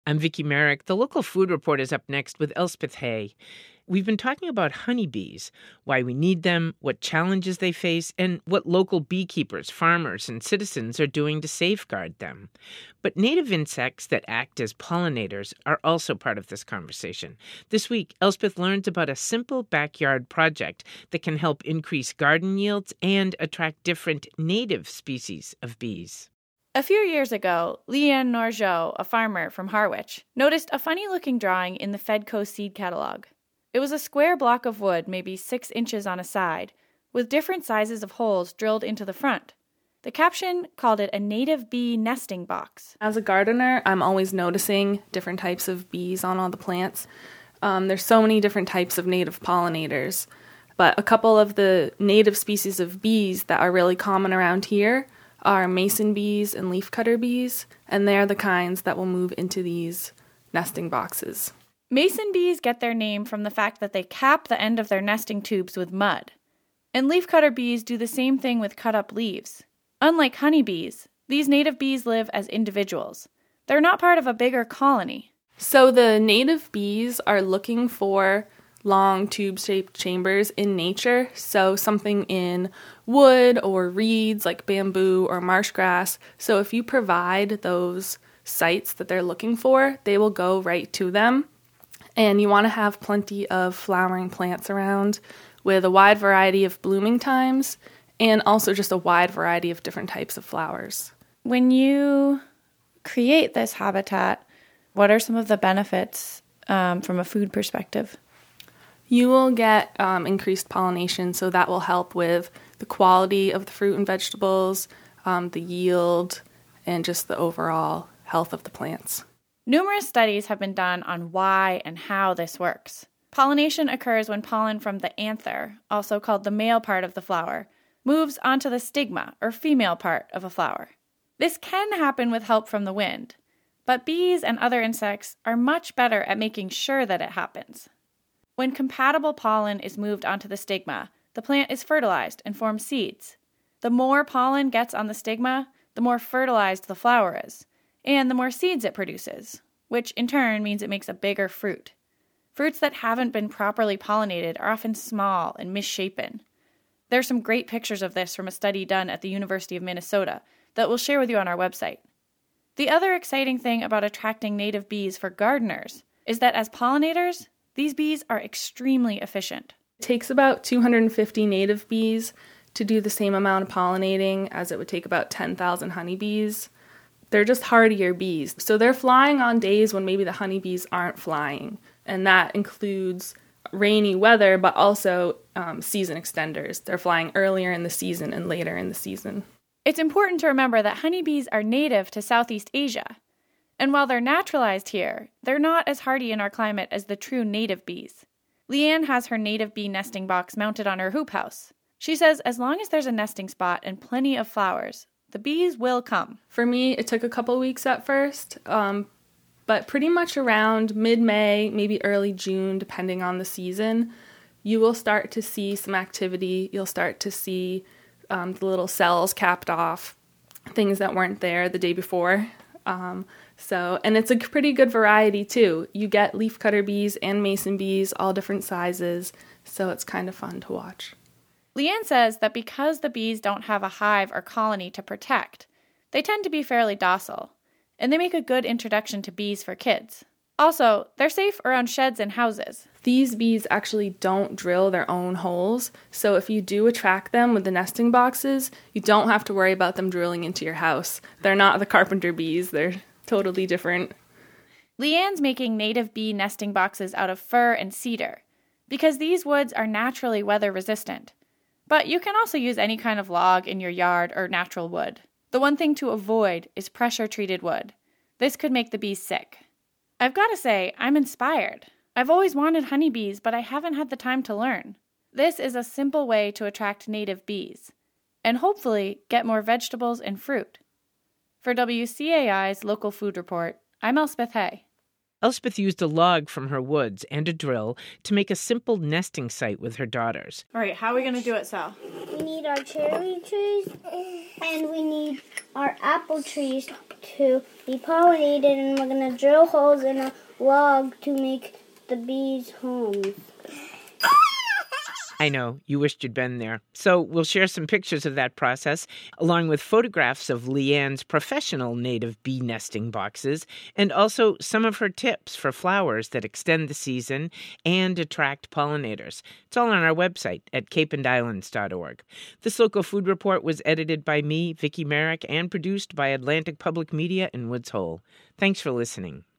I'm Vicki Merrick. The Local Food Report is up next with Elspeth Hay. We've been talking about honeybees, why we need them, what challenges they face, and what local beekeepers, farmers, and citizens are doing to safeguard them. But native insects that act as pollinators are also part of this conversation. This week, Elspeth learns about a simple backyard project that can help increase garden yields and attract different native species of bees. A few years ago, Leanne Norgeot, a farmer from Harwich, noticed a funny-looking drawing in the Fedco seed catalog. It was a square block of wood, maybe 6 inches on a side, with different sizes of holes drilled into the front. The caption called it a native bee nesting box. As a gardener, I'm always noticing different types of bees on all the plants. There's so many different types of native pollinators, but a couple of the native species of bees that are really common around here are mason bees and leafcutter bees, and they're the kinds that will move into these nesting boxes. Mason bees get their name from the fact that they cap the end of their nesting tubes with mud. And leafcutter bees do the same thing with cut-up leaves. Unlike honeybees, these native bees live as individuals. They're not part of a bigger colony. So the native bees are looking for long tube-shaped chambers in nature, so something in wood or reeds like bamboo or marsh grass. So if you provide those sites that they're looking for, they will go right to them. And you want to have plenty of flowering plants around with a wide variety of blooming times and also just a wide variety of different types of flowers. When you create this habitat, what are some of the benefits from a food perspective? You will get increased pollination, so that will help with the quality of the fruit and vegetables, the yield, and just the overall health of the plants. Numerous studies have been done on why and how this works. Pollination occurs when pollen from the anther, also called the male part of the flower, moves onto the stigma, or female part of a flower. This can happen with help from the wind, but bees and other insects are much better at making sure that it happens. When compatible pollen is moved onto the stigma, the plant is fertilized and forms seeds. The more pollen gets on the stigma, the more fertilized the flower is, and the more seeds it produces, which in turn means it makes a bigger fruit. Fruits that haven't been properly pollinated are often small and misshapen. There are some great pictures of this from a study done at the University of Minnesota that we'll share with you on our website. The other exciting thing about attracting native bees for gardeners is that as pollinators, these bees are extremely efficient. It takes about 250 native bees to do the same amount of pollinating as it would take about 10,000 honeybees. They're just hardier bees. So they're flying on days when maybe the honeybees aren't flying. And that includes rainy weather, but also season extenders. They're flying earlier in the season and later in the season. It's important to remember that honeybees are native to Southeast Asia. And while they're naturalized here, they're not as hardy in our climate as the true native bees. Leanne has her native bee nesting box mounted on her hoop house. She says as long as there's a nesting spot and plenty of flowers, the bees will come. For me, it took a couple weeks at first, but pretty much around mid-May, maybe early June, depending on the season, you will start to see some activity. You'll start to see the little cells capped off, things that weren't there the day before. And it's a pretty good variety too. You get leafcutter bees and mason bees, all different sizes, so it's kind of fun to watch. Leanne says that because the bees don't have a hive or colony to protect, they tend to be fairly docile, and they make a good introduction to bees for kids. Also, they're safe around sheds and houses. These bees actually don't drill their own holes, so if you do attract them with the nesting boxes, you don't have to worry about them drilling into your house. They're not the carpenter bees, they're totally different. Leanne's making native bee nesting boxes out of fir and cedar, because these woods are naturally weather resistant. But you can also use any kind of log in your yard or natural wood. The one thing to avoid is pressure-treated wood. This could make the bees sick. I've got to say, I'm inspired. I've always wanted honeybees, but I haven't had the time to learn. This is a simple way to attract native bees, and hopefully get more vegetables and fruit. For WCAI's Local Food Report, I'm Elspeth Hay. Elspeth used a log from her woods and a drill to make a simple nesting site with her daughters. All right, how are we going to do it, Sal? We need our cherry trees, and we need our apple trees to be pollinated, and we're going to drill holes in a log to make the bees' homes. I know, you wished you'd been there. So we'll share some pictures of that process, along with photographs of Leanne's professional native bee nesting boxes, and also some of her tips for flowers that extend the season and attract pollinators. It's all on our website at capeandislands.org. This Local Food Report was edited by me, Vicki Merrick, and produced by Atlantic Public Media in Woods Hole. Thanks for listening.